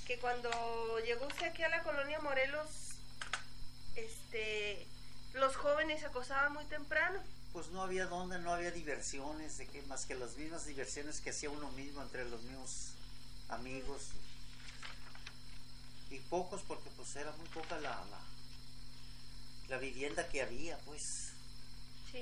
que cuando llegó usted aquí a la colonia Morelos, los jóvenes se acostaban muy temprano. Pues no había dónde, no había diversiones, de que más que las mismas diversiones que hacía uno mismo entre los mismos amigos. Y pocos, porque pues era muy poca la vivienda que había, pues. Sí.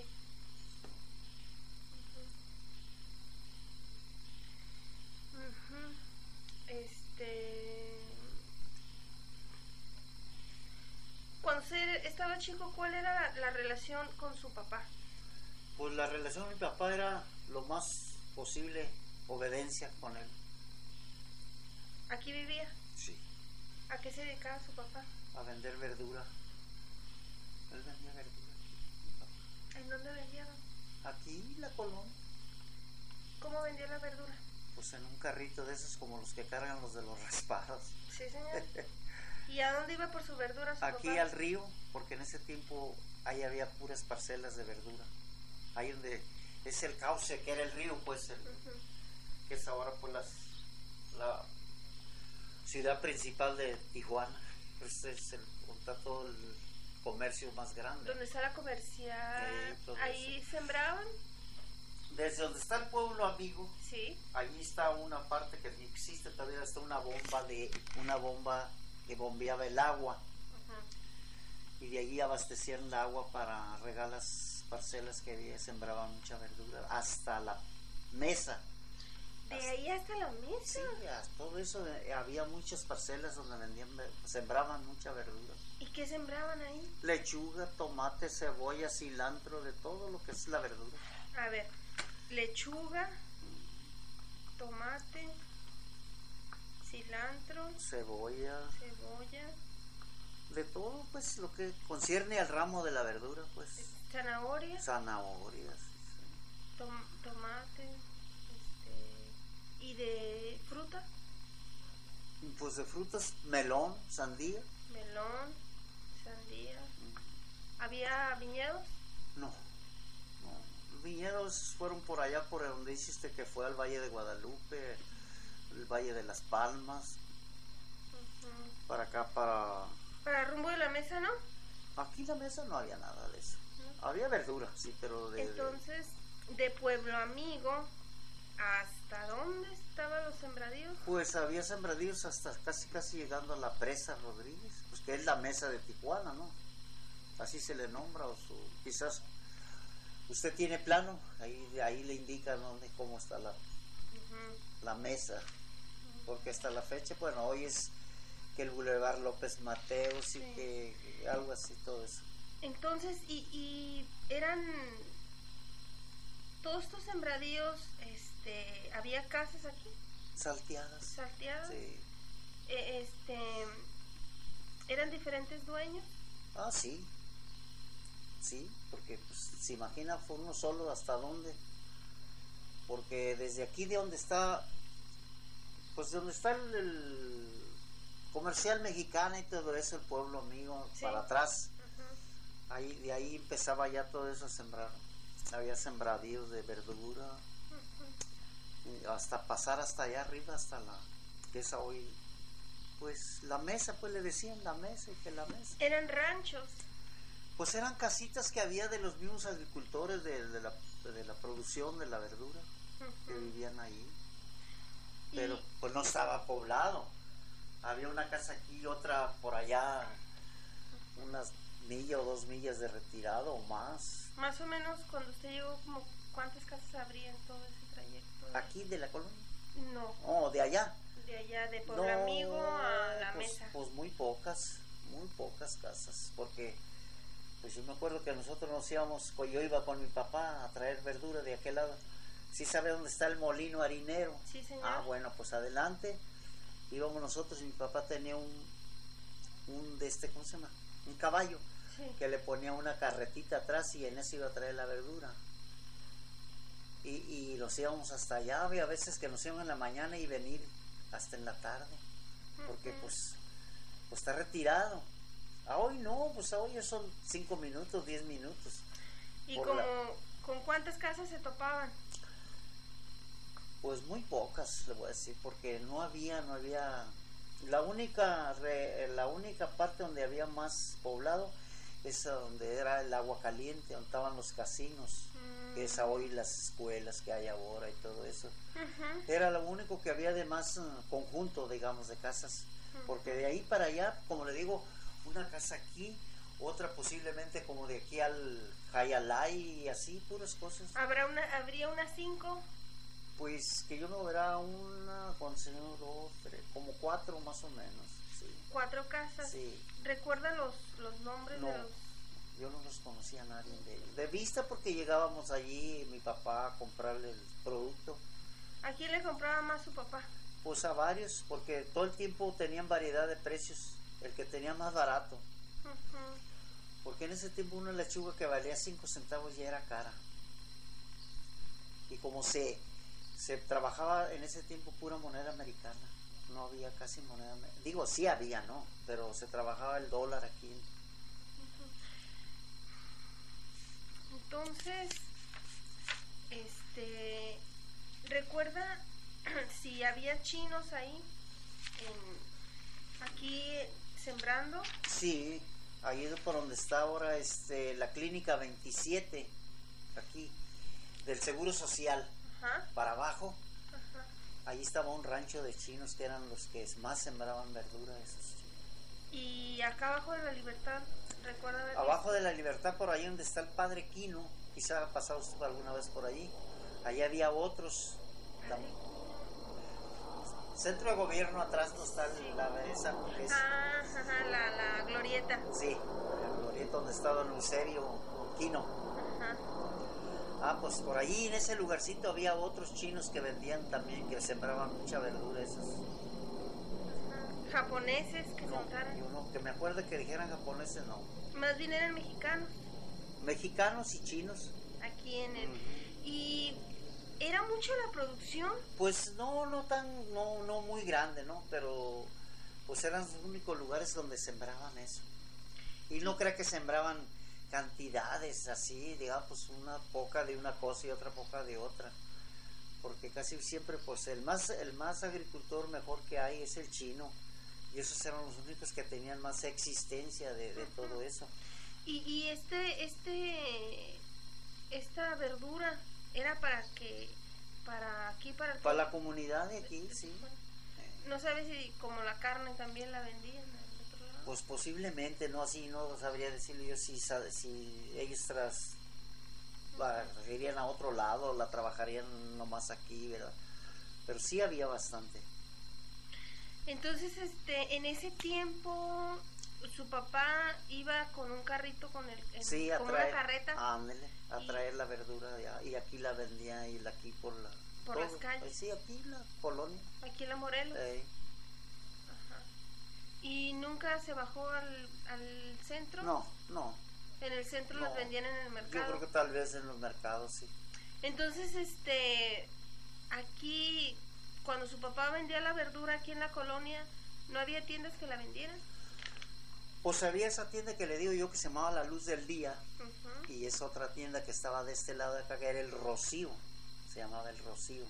Cuando usted estaba chico, ¿cuál era la relación con su papá? Pues la relación con mi papá era lo más posible obediencia con él. ¿Aquí vivía? Sí. ¿A qué se dedicaba su papá? A vender verdura. Él vendía verdura aquí. ¿En dónde vendía? Aquí, la colonia. ¿Cómo vendía la verdura? Pues en un carrito de esos como los que cargan los de los raspados. Sí, señor. ¿Y a dónde iba por su verdura su Aquí papá? al río, porque en ese tiempo ahí había puras parcelas de verdura. Ahí donde es el cauce que era el río, pues, que es ahora pues la ciudad principal de Tijuana. Pues es donde está todo el comercio más grande. ¿Dónde está la comercial? ¿Ahí eso. sembraban? Desde donde está el pueblo amigo, sí, allí está una parte que existe todavía, está una bomba que bombeaba el agua. Y de allí abastecían el agua para regar las parcelas que había, sembraban mucha verdura, hasta la mesa. ¿De ahí hasta la mesa? Sí, hasta todo eso, había muchas parcelas donde sembraban mucha verdura. ¿Y qué sembraban ahí? Lechuga, tomate, cebolla, cilantro, de todo lo que es la verdura. A ver, lechuga, tomate, cilantro, cebolla, de todo, pues, lo que concierne al ramo de la verdura, pues. Zanahorias, sí. Tomate, ¿y de fruta? Pues de frutas, melón, sandía. ¿Había viñedos? No. Los viñedos fueron por allá, por donde hiciste que fue al Valle de Guadalupe, el Valle de las Palmas, para acá, para rumbo de la mesa, ¿no? Aquí la mesa no había nada de eso. ¿No? Había verdura, sí, pero entonces, de Pueblo Amigo, ¿hasta dónde estaban los sembradíos? Pues había sembradíos hasta casi llegando a la presa Rodríguez, pues que es la mesa de Tijuana, ¿no? Así se le nombra, quizás usted tiene plano, ahí le indica cómo está la mesa, porque hasta la fecha, bueno, hoy es que el Boulevard López Mateos, sí, y que algo así, todo eso. Entonces, y eran todos estos sembradíos, ¿había casas aquí? Salteadas. Sí. ¿Eran diferentes dueños? Ah, sí. Sí, porque pues, se imagina, fue uno solo, ¿hasta dónde? Porque desde aquí de donde está, pues de donde está el Comercial Mexicana y todo eso, el Pueblo Amigo, sí, para atrás, de ahí empezaba ya todo eso a sembrar. Había sembradíos de verdura, hasta pasar hasta allá arriba, hasta que es hoy, pues la mesa, pues le decían la mesa, y que la mesa. ¿Eran ranchos? Pues eran casitas que había de los mismos agricultores de la producción de la verdura, que vivían ahí. Pero pues no estaba poblado. Había una casa aquí, otra por allá, unas millas o 2 millas de retirado o más. Más o menos, cuando usted llegó, como ¿cuántas casas habría en todo ese trayecto? ¿Aquí de la colonia? No. Oh, de allá. De allá, de Pueblo Amigo a la mesa. Pues muy pocas casas, porque pues yo me acuerdo que nosotros nos íbamos, yo iba con mi papá a traer verdura de aquel lado. ¿Sí sabe dónde está el molino harinero? Sí, señor. Ah, bueno, pues adelante íbamos nosotros, y mi papá tenía un ¿cómo se llama? Un caballo, sí, que le ponía una carretita atrás, y en eso iba a traer la verdura. Y nos íbamos hasta allá. Había veces que nos íbamos en la mañana y venir hasta en la tarde, porque pues está retirado. Hoy no, pues hoy son 5 minutos, 10 minutos. ¿Y con cuántas casas se topaban? Pues muy pocas, le voy a decir, porque no había La única parte donde había más poblado es donde era el Agua Caliente, donde estaban los casinos, que es hoy las escuelas que hay ahora y todo eso. Era lo único que había de más conjunto, digamos, de casas, porque de ahí para allá, como le digo, una casa aquí, otra posiblemente como de aquí al Jayalay y así, puras cosas. ¿Habría unas 5? Pues que yo me verá una, con señor, dos, tres, como 4 más o menos, sí. 4 casas. Sí. ¿Recuerda los nombres No, de los...? yo no los conocía a nadie de ellos. De vista porque llegábamos allí, mi papá, a comprarle el producto. ¿A quién le compraba más su papá? Pues a varios, porque todo el tiempo tenían variedad de precios. El que tenía más barato. Porque en ese tiempo una lechuga que valía 5 centavos ya era cara. Y como se trabajaba en ese tiempo pura moneda americana, no había casi moneda americana. Digo, sí había, ¿no? Pero se trabajaba el dólar aquí. Entonces, ¿recuerda si había chinos ahí, aquí sembrando? Sí, ahí es por donde está ahora la clínica 27, aquí, del Seguro Social. Ajá. Para abajo, Ajá. ahí estaba un rancho de chinos que eran los que más sembraban verdura, esos chinos. Y acá abajo de la Libertad, ¿recuerda ver? Abajo de la Libertad, por ahí donde está el Padre Quino, quizá ha pasado usted alguna vez por allí. Allí había otros. Centro de Gobierno atrás no está esa. Ajá, la glorieta. Sí, la glorieta donde está don Eusebio Quino. Ajá. Ah, pues por allí en ese lugarcito había otros chinos que vendían también, que sembraban mucha verdura esos. ¿Japoneses que sembraran? Yo no, que me acuerde que dijeran japoneses, no. Más bien eran mexicanos. Mexicanos y chinos. Aquí en el... ¿Y era mucho la producción? Pues no muy grande, ¿no? Pero pues eran los únicos lugares donde sembraban eso. Y no crea que sembraban cantidades así, digamos, pues una poca de una cosa y otra poca de otra, porque casi siempre pues el más agricultor mejor que hay es el chino, y esos eran los únicos que tenían más existencia de todo eso. Y esta verdura era para la comunidad de aquí, sí. No sabes si como la carne también la vendían al otro lado. Pues posiblemente, no, así no sabría decirlo yo si ellos irían a otro lado, la trabajarían nomás aquí, ¿verdad? Pero sí había bastante. Entonces, en ese tiempo su papá iba con un carrito con sí, como una carreta. Ándele, a traer la verdura y aquí la vendía y aquí por las calles. Sí, aquí la colonia. Aquí en la Morelos. Ajá. ¿Y nunca se bajó al centro? No. En el centro las vendían en el mercado. Yo creo que tal vez en los mercados, sí. Entonces, aquí, cuando su papá vendía la verdura aquí en la colonia, ¿no había tiendas que la vendieran? Pues había esa tienda que le digo yo que se llamaba La Luz del Día, y es otra tienda que estaba de este lado de acá, que era el Rocío, se llamaba el Rocío.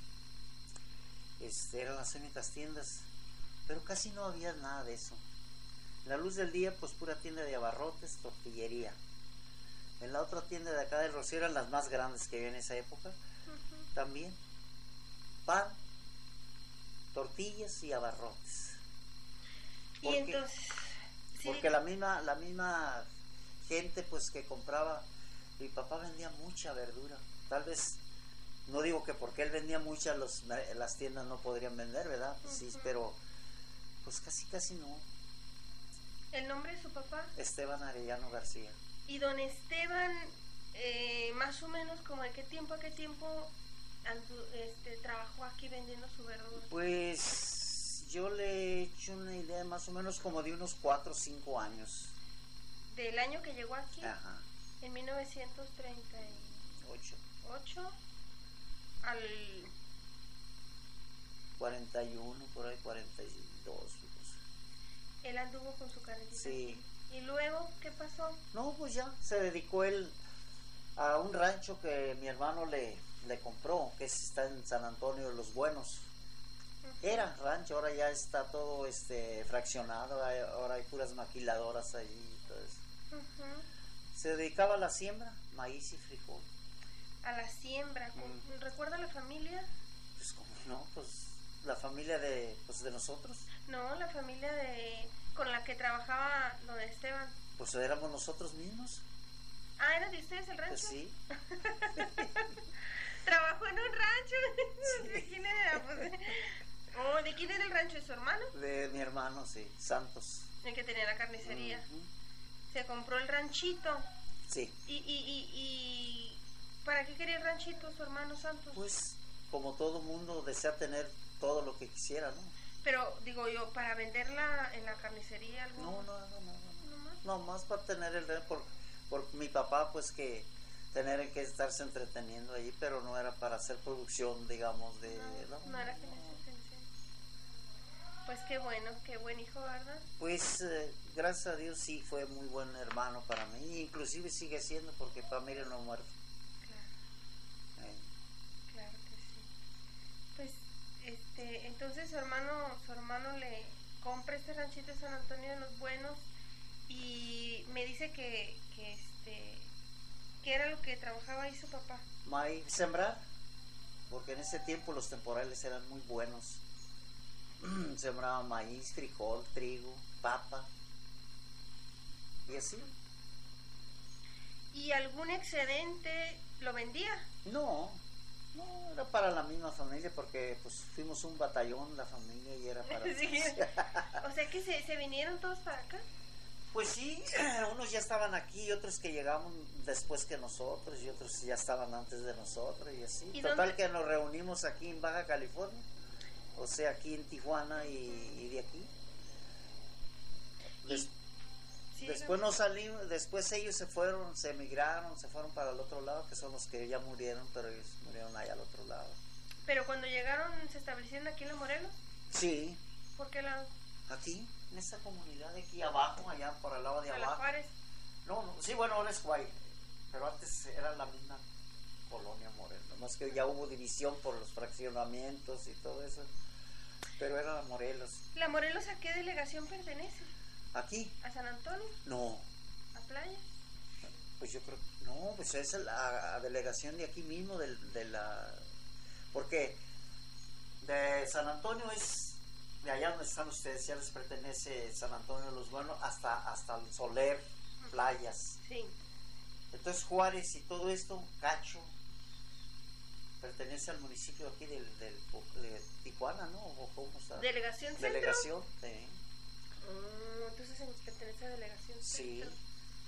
Eran las únicas tiendas, pero casi no había nada de eso. La Luz del Día, pues pura tienda de abarrotes, tortillería. En la otra tienda de acá del Rocío eran las más grandes que había en esa época, también pan, tortillas y abarrotes. Y entonces, sí. Porque la misma gente pues que compraba, mi papá vendía mucha verdura. Tal vez, no digo que porque él vendía mucha las tiendas no podrían vender, ¿verdad? Pues sí, pero pues casi no. ¿El nombre de su papá? Esteban Arellano García. Y don Esteban, más o menos como de qué tiempo a qué tiempo trabajó aquí vendiendo su verdura. Pues yo le he hecho una idea más o menos como de unos 4 o 5 años. ¿Del año que llegó aquí? Ajá. En 1938 al 41, por ahí 42. Él anduvo con su carretita. Sí. ¿Y luego qué pasó? No, pues ya se dedicó él a un rancho que mi hermano le compró, que está en San Antonio de los Buenos. Era rancho, ahora ya está todo fraccionado, ahora hay puras maquiladoras allí y todo eso. Ujú. Se dedicaba a la siembra, maíz y frijol. A la siembra. ¿Recuerda la familia? Pues como no, pues la familia de nosotros, No, la familia con la que trabajaba don Esteban. pues éramos nosotros mismos. Ah, ¿era de ustedes el rancho? Pues sí. Trabajó en un rancho. Sí. ¿De quién era? Pues, oh, ¿de quién era el rancho? ¿De su hermano? De mi hermano, sí, Santos. El que tenía la carnicería. Ujú. Se compró el ranchito. Sí. ¿Y para qué quería el ranchito su hermano Santos? Pues como todo mundo desea tener todo lo que quisiera, ¿no? Pero digo yo, para venderla en la carnicería algo. No. ¿Nomás? No más para tener por mi papá, pues que tener que estarse entreteniendo allí, pero no era para hacer producción, digamos, de... No era que necesiten. Pues qué buen hijo, ¿verdad? Pues gracias a Dios sí fue muy buen hermano para mí, inclusive sigue siendo porque familia no ha muerto. Claro que sí. Pues, entonces su hermano le compra este ranchito de San Antonio de los Buenos y me dice que era lo que trabajaba ahí su papá. Maíz, sembrar, porque en ese tiempo los temporales eran muy buenos. Sembraban maíz, frijol, trigo, papa y así. ¿Y algún excedente lo vendía? No, era para la misma familia porque pues fuimos un batallón la familia y era para... Sí. O sea que se vinieron todos para acá. Pues sí, unos ya estaban aquí, otros que llegaron después que nosotros y otros ya estaban antes de nosotros y así. ¿Y Total dónde? que nos reunimos aquí en Baja California, o sea, aquí en Tijuana y de aquí. Sí, Después nos salimos, después ellos se emigraron, se fueron para el otro lado, que son los que ya murieron, pero ellos murieron allá al otro lado. Pero cuando llegaron, ¿se establecieron aquí en La Morelos? Sí, ¿Por qué lado? aquí, en esta comunidad de aquí abajo, allá por el lado de A la abajo. Juárez. No, sí, bueno, ahora es Guay, pero antes era la misma colonia Morelos, más que ya hubo división por los fraccionamientos y todo eso, pero era la Morelos. ¿La Morelos a qué delegación pertenece? ¿Aquí? ¿A San Antonio? No, ¿A Playa? pues yo creo que no, pues es la delegación de aquí mismo, de la... Porque de San Antonio es, de allá donde están ustedes, ya les pertenece San Antonio de los Buenos hasta el Soler, Playas. Sí. Entonces Juárez y todo esto, Cacho, pertenece al municipio aquí de Tijuana, ¿no? ¿O cómo está? ¿Delegación Centro? Delegación, sí. Entonces pertenece a Delegación Sí. Centro.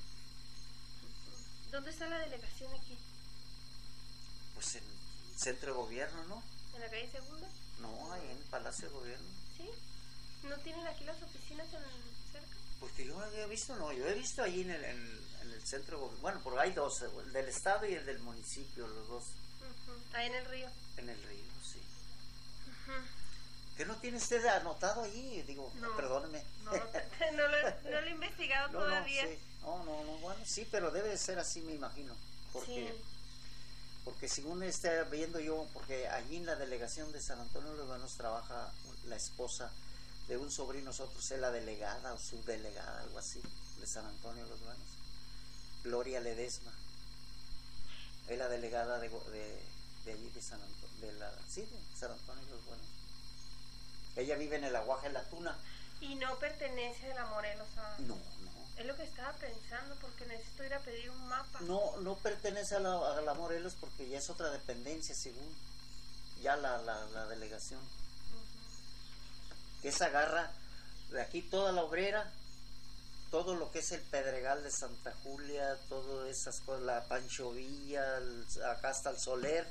¿Dónde está la delegación aquí? Pues en el centro de gobierno, ¿no? ¿En la calle Segunda? No, ahí en el Palacio de Gobierno. ¿Sí? ¿No tienen aquí las oficinas cerca? Porque yo no había visto, no, yo he visto ahí en el centro de gobierno. Bueno, porque hay dos, el del estado y el del municipio, los dos. Ahí en el río. En el río, sí. ¿Qué no tiene usted anotado allí? Digo, No. perdóneme. No, no lo he investigado No, todavía. sí. No, bueno, sí, pero debe de ser así, me imagino. Porque, Sí. porque según esté viendo yo, porque allí en la delegación de San Antonio de los Buenos trabaja la esposa de un sobrino, nosotros es la delegada o subdelegada, algo así, de San Antonio de los Buenos. Gloria Ledesma. Es la delegada de allí de San Antonio, de San Antonio de los Buenos. Ella vive en el Aguaje La Tuna. Y no pertenece a la Morelos. No. Es lo que estaba pensando porque necesito ir a pedir un mapa. No pertenece a la Morelos porque ya es otra dependencia según ya la delegación. Que esa agarra de aquí toda la Obrera, todo lo que es el Pedregal de Santa Julia, todas esas cosas, la Pancho Villa, acá hasta el Soler.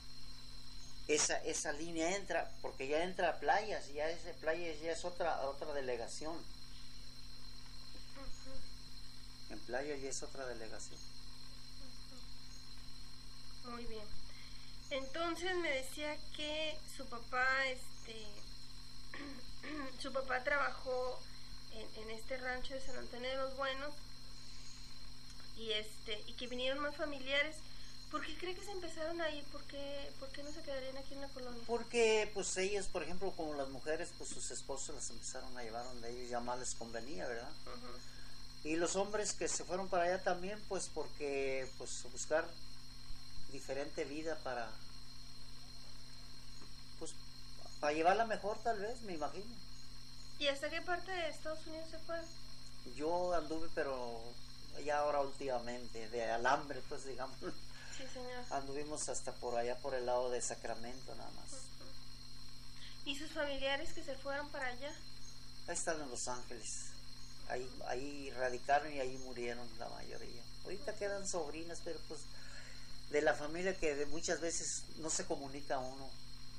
Esa línea entra, porque ya entra a Playas, ya ese Playas ya es otra delegación. En Playas ya es otra delegación. Muy bien. Entonces me decía que su papá, su papá trabajó en este rancho de San Antonio de los Buenos y que vinieron más familiares. ¿Por qué cree que se empezaron a ir? ¿Por qué no se quedarían aquí en la colonia? Porque pues ellos, por ejemplo, como las mujeres, pues sus esposos las empezaron a llevar donde ellos ya más les convenía, ¿verdad? Ujú. Y los hombres que se fueron para allá también, pues porque pues buscar diferente vida pues para llevarla mejor tal vez, me imagino. ¿Y hasta qué parte de Estados Unidos se fueron? Yo anduve, pero ya ahora últimamente, de alambre, pues digamos, Sí, señor. anduvimos hasta por allá, por el lado de Sacramento nada más. ¿Y sus familiares que se fueron para allá? Ahí están en Los Ángeles, ahí radicaron y ahí murieron la mayoría. Ahorita quedan sobrinas, pero pues de la familia que muchas veces no se comunica uno.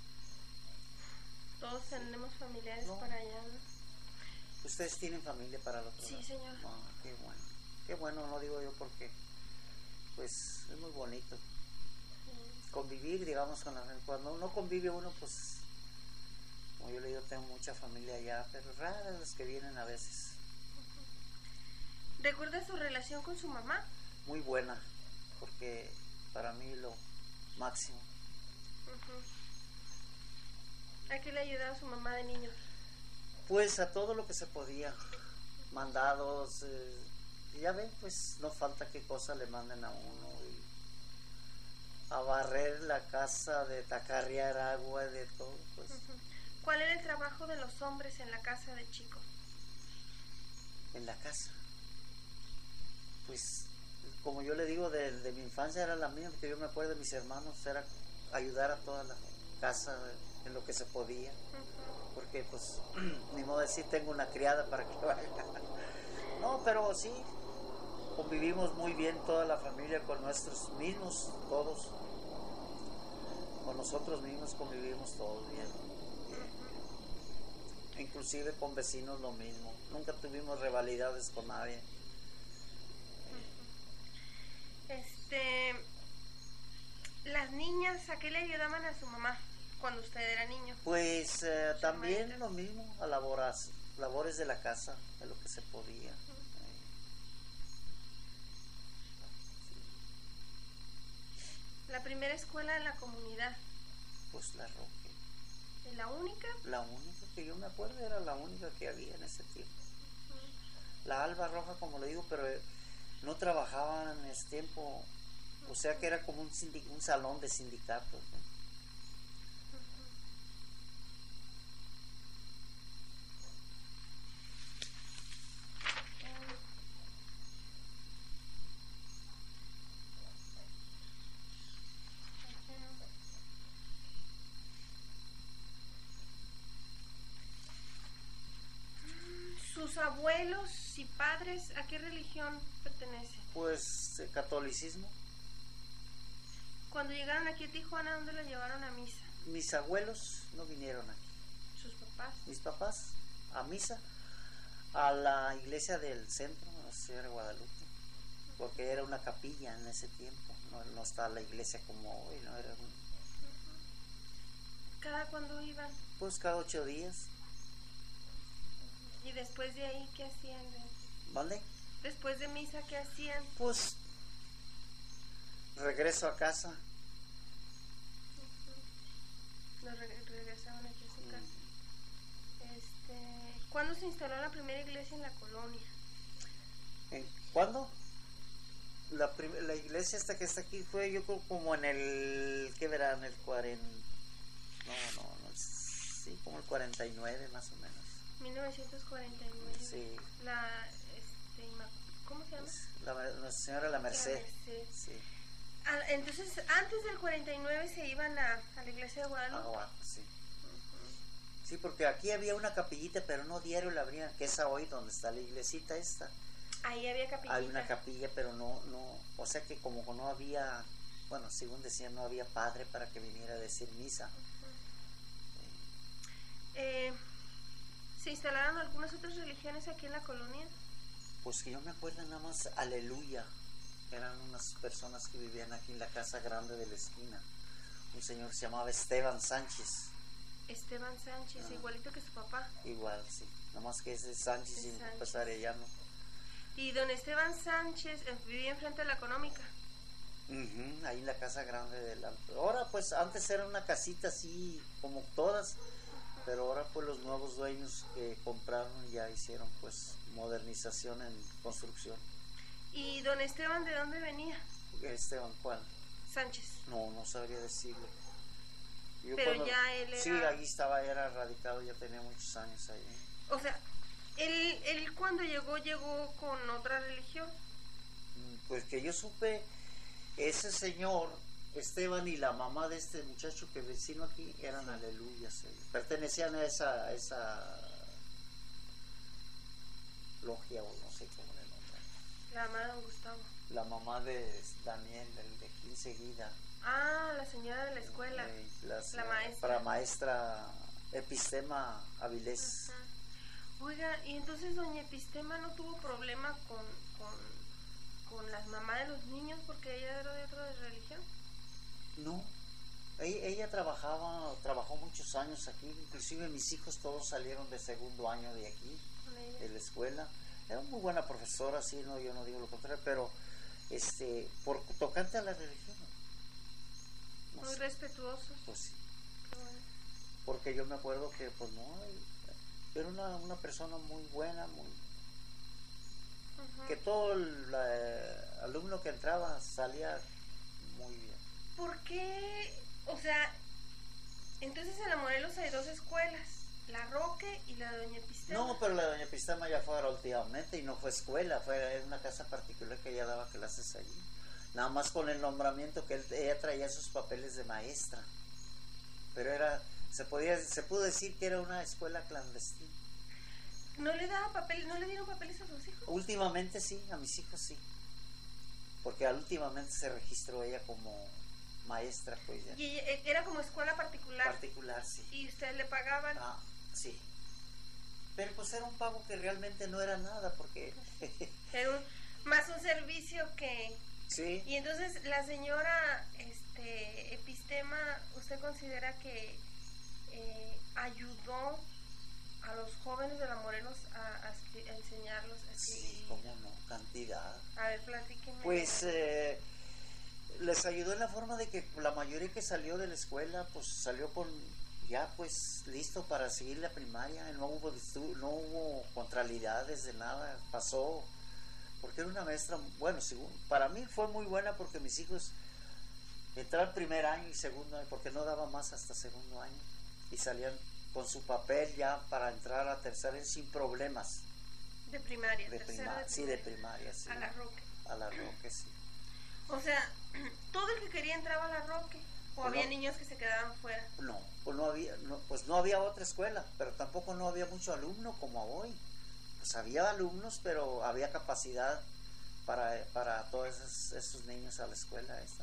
Todos tenemos familiares No. para allá, ¿no? ¿Ustedes tienen familia para el otro Sí, lado? señor. Ah, qué bueno. Qué bueno, no digo yo porque pues es muy bonito convivir, digamos, con la gente. Cuando uno convive uno, pues, como yo le digo, tengo mucha familia allá, pero raras las que vienen a veces. ¿Recuerda su relación con su mamá? Muy buena, porque para mí lo máximo. ¿A qué le ayudaba su mamá de niño? Pues a todo lo que se podía, mandados, ya ven, pues no falta qué cosa le manden a uno, y a barrer la casa, de tacarrear agua, de todo, pues. ¿Cuál era el trabajo de los hombres en la casa de chico? En la casa, pues como yo le digo, de mi infancia era la mía, porque yo me acuerdo de mis hermanos, era ayudar a toda la casa en lo que se podía, porque pues ni modo de decir tengo una criada para que vaya. No, pero sí, convivimos muy bien toda la familia con nuestros mismos, todos, con nosotros mismos convivimos todos bien. Inclusive con vecinos lo mismo, nunca tuvimos rivalidades con nadie. Las niñas, ¿a qué le ayudaban a su mamá cuando usted era niño? Pues también hermanitas. lo mismo, a labores de la casa, de lo que se podía. La primera escuela en la comunidad, Pues la Roque, ¿es la única? la única que yo me acuerdo era la única que había en ese tiempo. La Alba Roja, como le digo, pero no trabajaban en ese tiempo, o sea que era como un salón de sindicatos, ¿no? ¿Sus abuelos y padres a qué religión pertenecen? Pues catolicismo. Cuando llegaron aquí a Tijuana, ¿dónde la llevaron a misa? Mis abuelos no vinieron aquí. ¿Sus papás? Mis papás a misa, a la iglesia del centro, a la Señora Guadalupe, porque era una capilla en ese tiempo, no está la iglesia como hoy, no era ¿Cada cuándo iban? pues cada 8 días. ¿Y después de ahí qué hacían? ¿Vale? Después de misa, ¿qué hacían? Pues regreso a casa. Regresaban aquí a su casa. ¿Cuándo se instaló la primera iglesia en la colonia? ¿Cuándo? La iglesia esta que está aquí fue yo creo como en el, ¿qué verán? El 40, no, sí, como el 49 más o menos. 1949. Sí. ¿Cómo se llama? Nuestra Señora la Merced. La Merced. Sí. Entonces, antes del 49 se iban a la iglesia de Guadalupe. Sí. Sí, porque aquí había una capillita, pero no diario la abrían, que es hoy donde está la iglesita esta. Ahí había capillita. Hay una capilla, pero no, o sea que como no había, bueno, según decían, no había padre para que viniera a decir misa. ¿Se instalaron algunas otras religiones aquí en la colonia? Pues que yo me acuerdo nada más, Aleluya, eran unas personas que vivían aquí en la casa grande de la esquina. Un señor se llamaba Esteban Sánchez. Esteban Sánchez, igualito que su papá. Igual, sí, nada más que ese Sánchez y pues arellano. ¿Y don Esteban Sánchez vivía enfrente de la económica? Ujú, ahí en la casa grande del Alto. Ahora pues antes era una casita así como todas, pero ahora pues los nuevos dueños que compraron ya hicieron pues modernización en construcción. ¿Y don Esteban de dónde venía? Esteban, ¿cuál? Sánchez. No, no sabría decirle. Yo Pero ya él sí, era... ahí estaba, era radicado, ya tenía muchos años ahí. O sea, él cuando llegó con otra religión. Pues que yo supe, ese señor, Esteban, y la mamá de este muchacho que vecino aquí eran aleluyas. Pertenecían a esa logia o no sé cómo le nombran. La mamá de don Gustavo. La mamá de Daniel, el de 15 Guida. Ah, la señora de la escuela. La maestra. Para maestra Epistema Avilés. Ajá. Oiga, y entonces doña Epistema no tuvo problema con las mamás de los niños porque ella era de otra religión. No, ella trabajó muchos años aquí, inclusive mis hijos todos salieron de segundo año de aquí, de la escuela. Era muy buena profesora, sí, no, yo no digo lo contrario, pero por tocante a la religión. No muy sé. Respetuosos. Pues sí. Qué bueno. Porque yo me acuerdo que pues no, era una persona muy buena, muy que todo el alumno que entraba salía muy bien. ¿Por qué? O sea, entonces en la Morelos hay dos escuelas, la Roque y la de doña Epistema. No, pero la de doña Epistema ya fue ahora últimamente y no fue escuela, fue una casa particular que ella daba clases allí. Nada más con el nombramiento que ella traía sus papeles de maestra. Pero se pudo decir que era una escuela clandestina. ¿No le daba papeles, no le dieron papeles a sus hijos? Últimamente sí, a mis hijos sí. Porque últimamente se registró ella como maestra, pues ya. Y era como escuela particular. Particular, sí. ¿Y ustedes le pagaban? Ah, sí. Pero pues era un pago que realmente no era nada, porque... Era más un servicio que... Sí. Y entonces la señora Epistema, ¿usted considera que ayudó a los jóvenes de la Morelos a enseñarlos a escribir? Sí, cómo no, cantidad. A ver, platíquenme. Pues les ayudó en la forma de que la mayoría que salió de la escuela, pues salió con ya pues listo para seguir la primaria. No hubo contrariedades de nada, pasó. Porque era una maestra, bueno, para mí fue muy buena porque mis hijos entraron primer año y segundo año, porque no daba más hasta segundo año, y salían con su papel ya para entrar a tercer año sin problemas. De primaria, Sí, de primaria, sí. A la Roque. A la Roque, sí. O sea, todo el que quería entraba a la Roque, o Pues había no. niños que se quedaban fuera. No, pues no había otra escuela, pero tampoco no había mucho alumno como hoy. Pues había alumnos, pero había capacidad para todos esos niños a la escuela esta.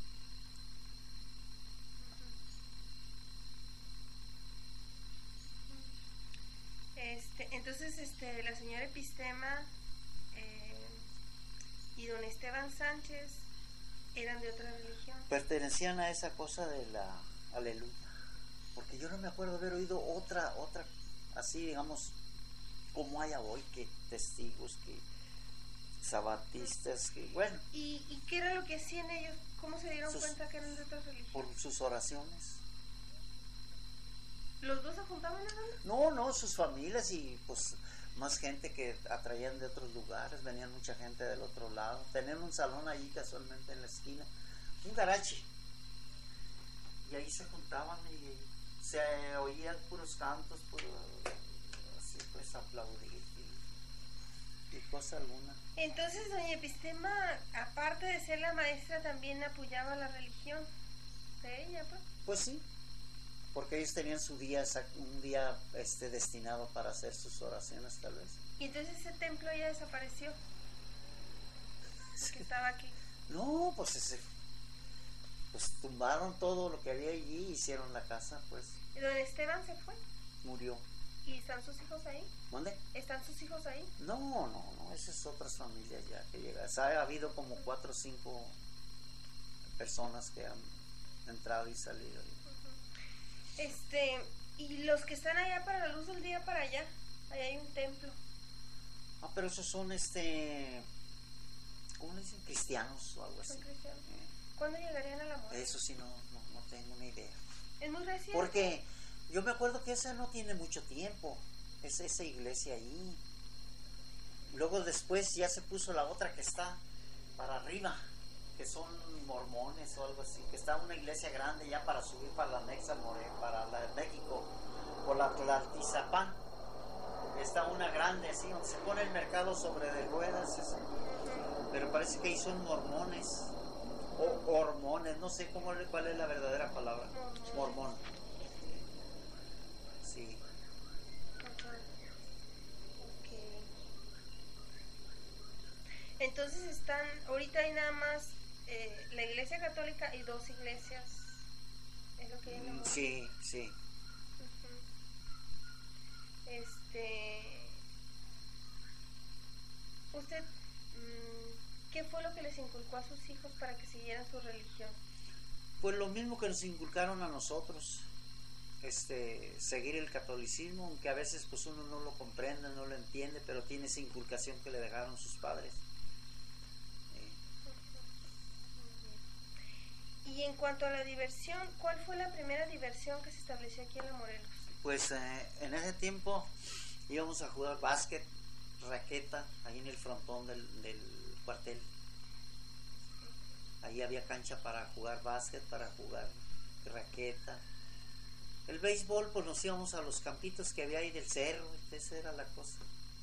Entonces, la señora Epistema y don Esteban Sánchez eran de otra religión. Pertenecían a esa cosa de la aleluya. Porque yo no me acuerdo haber oído otra, así digamos, como hay hoy, que testigos, que sabatistas, que bueno. ¿Y qué era lo que hacían ellos? ¿Cómo se dieron cuenta que eran de otra religión? Por sus oraciones. ¿Los dos se juntaban nada más? No, sus familias y pues más gente que atraían de otros lugares, venían mucha gente del otro lado. Tenían un salón allí casualmente en la esquina, un garaje. Y ahí se juntaban y se oían puros cantos, así pues aplaudir y cosa alguna. Entonces doña Epistema, aparte de ser la maestra, también apoyaba la religión de ella, pues. Pues sí, porque ellos tenían su día, un día destinado para hacer sus oraciones tal vez. Y entonces ese templo ya desapareció, que estaba aquí. No, pues tumbaron todo lo que había allí, hicieron la casa, pues. ¿Y don Esteban se fue? Murió. ¿Y están sus hijos ahí? ¿Dónde? ¿Están sus hijos ahí? No, esas otras familias ya que llegan. Ha habido como 4 o 5 personas que han entrado y salido. Y los que están allá para la luz del día, para allá hay un templo. Ah, pero esos son ¿cómo le dicen? Cristianos o algo así. Son cristianos. ¿Cuándo llegarían a la muerte? Eso sí, no tengo ni idea. Es muy reciente. Porque yo me acuerdo que esa no tiene mucho tiempo, es esa iglesia ahí. Luego después ya se puso la otra que está para arriba, que son mormones o algo así, que está una iglesia grande ya para subir para la Nexa para la de México, por la Tlaltizapán. Está una grande así, donde se pone el mercado sobre de ruedas, eso. Pero parece que ahí son mormones o hormones, no sé cuál es la verdadera palabra. Mormón. Sí. Okay. Entonces están, ahorita hay nada más la iglesia católica y 2 iglesias. Es lo que hay en la muerte. Sí, sí. Usted, ¿qué fue lo que les inculcó a sus hijos para que siguieran su religión? Pues lo mismo que nos inculcaron a nosotros, seguir el catolicismo, aunque a veces pues uno no lo comprende, no lo entiende, pero tiene esa inculcación que le dejaron sus padres. Y en cuanto a la diversión, ¿cuál fue la primera diversión que se estableció aquí en La Morelos? Pues en ese tiempo íbamos a jugar básquet, raqueta, ahí en el frontón del cuartel. Ahí había cancha para jugar básquet, para jugar raqueta. El béisbol, pues nos íbamos a los campitos que había ahí del cerro, esa era la cosa.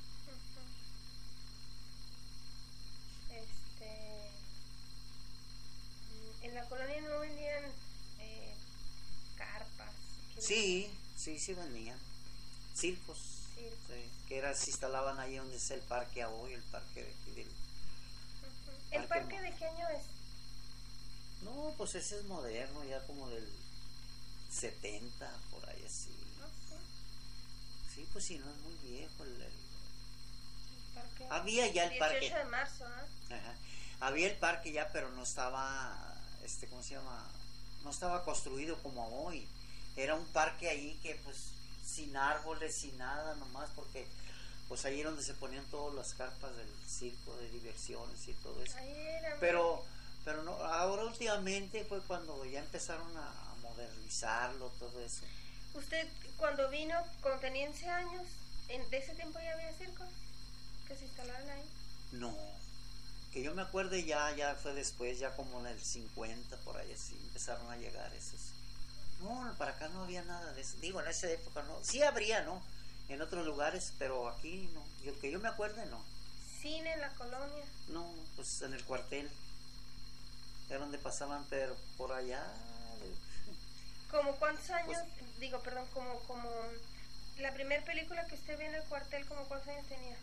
En la colonia no vendían carpas. Sí venían. Circos. Sí, que se instalaban ahí donde es el parque hoy, el parque de aquí del... ¿El parque de qué año es? No, pues ese es moderno, ya como del 70, por ahí así. Sí, pues sí, no es muy viejo el parque. Había ya el parque. 18 de marzo, ¿no? Ajá. Había el parque ya, pero no estaba, ¿cómo se llama? No estaba construido como hoy. Era un parque ahí que pues sin árboles, sin nada, nomás porque pues ahí era donde se ponían todas las carpas del circo, de diversiones y todo eso. Pero no, ahora últimamente fue cuando ya empezaron a modernizarlo, todo eso. ¿Usted cuando vino, cuando tenía 11 años, de ese tiempo ya había circos que se instalaron ahí? No, que yo me acuerde ya fue después, ya como en el 50, por ahí así, empezaron a llegar esos. No, para acá no había nada de eso. Digo, en esa época no. Sí habría, ¿no? En otros lugares, pero aquí no. Que yo me acuerde, no. ¿Cine en la colonia? No, pues en el cuartel. Era donde pasaban, pero por allá. ¿Como cuántos años? Pues, digo, perdón, como la primera película que usted vio en el cuartel, ¿como cuántos años tenía?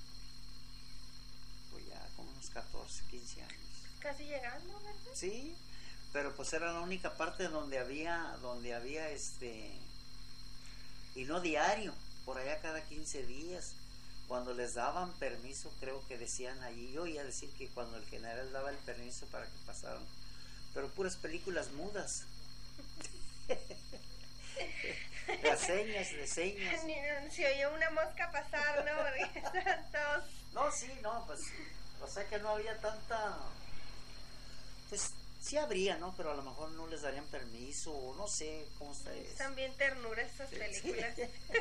Pues ya como unos 14, 15 años. Casi llegando, ¿verdad? Sí. Pero pues era la única parte donde había y no diario, por allá cada 15 días, cuando les daban permiso, creo que decían allí, yo oía decir que cuando el general daba el permiso para que pasaran, pero puras películas mudas. de señas. Si oía una mosca pasar, ¿no? Porque estaban todos... No, sí, no, pues, o sea que no había tanta, pues, sí habría, ¿no? Pero a lo mejor no les darían permiso, o no sé cómo está eso. Están bien ternuras estas películas.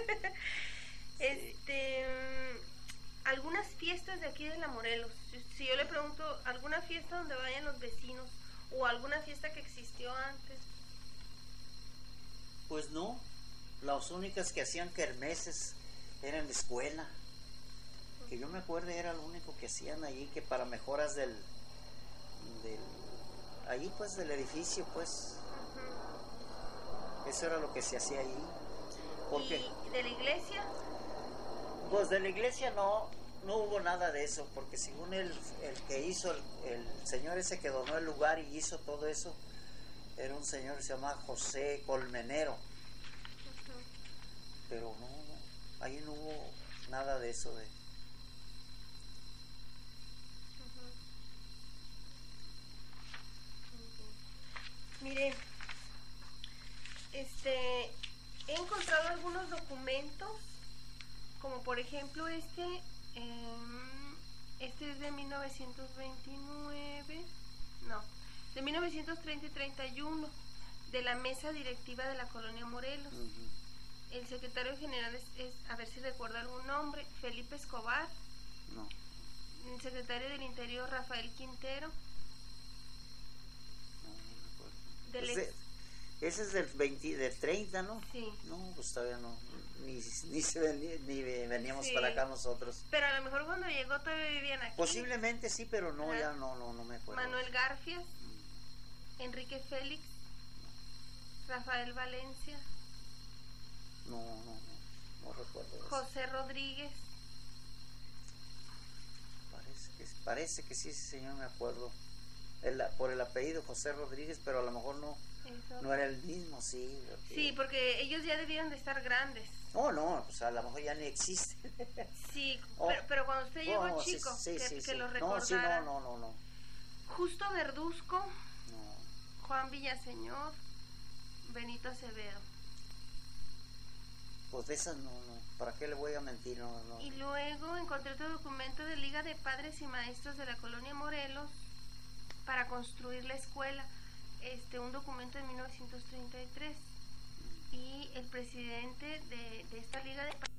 Algunas fiestas de aquí de La Morelos. Si yo le pregunto, ¿alguna fiesta donde vayan los vecinos? ¿O alguna fiesta que existió antes? Pues no. Las únicas que hacían kermeses eran en la escuela. Que yo me acuerdo era lo único que hacían allí, que para mejoras ahí pues del edificio pues. Eso era lo que se hacía ahí. Porque, ¿y de la iglesia? Pues de la iglesia no hubo nada de eso, porque según el que hizo, el señor ese que donó el lugar y hizo todo eso, era un señor que se llama José Colmenero. Pero no, ahí no hubo nada de eso de... Mire, he encontrado algunos documentos, como por ejemplo Este es de 1929, no, de 1930 y 31, de la mesa directiva de la Colonia Morelos. El secretario general es, a ver si recuerdo algún nombre, Felipe Escobar. No. El secretario del Interior, Rafael Quintero. No recuerdo. Del ex- Ese es del 30, ¿no? Sí. No, pues todavía no. Ni veníamos Sí. para acá nosotros. Pero a lo mejor cuando llegó todavía vivían aquí. Posiblemente sí, pero no, Ajá. ya no me acuerdo. Manuel Garfias, Enrique Félix, Rafael Valencia, No recuerdo eso. José Rodríguez. Parece que sí, ese señor me acuerdo. Por el apellido José Rodríguez, pero a lo mejor no era el mismo, sí. Sí, porque ellos ya debieron de estar grandes. No, pues a lo mejor ya ni existe. Sí, Oh. pero cuando usted llegó Sí, chico, sí, que sí. lo No, recordara. sí, no. Justo Verduzco, No. Juan Villaseñor, Benito Acevedo. Pues de esas no. ¿Para qué le voy a mentir? No. Y luego encontré otro documento de Liga de Padres y Maestros de la Colonia Morelos para construir la escuela. Un documento de 1933. Y el presidente de esta Liga de Padres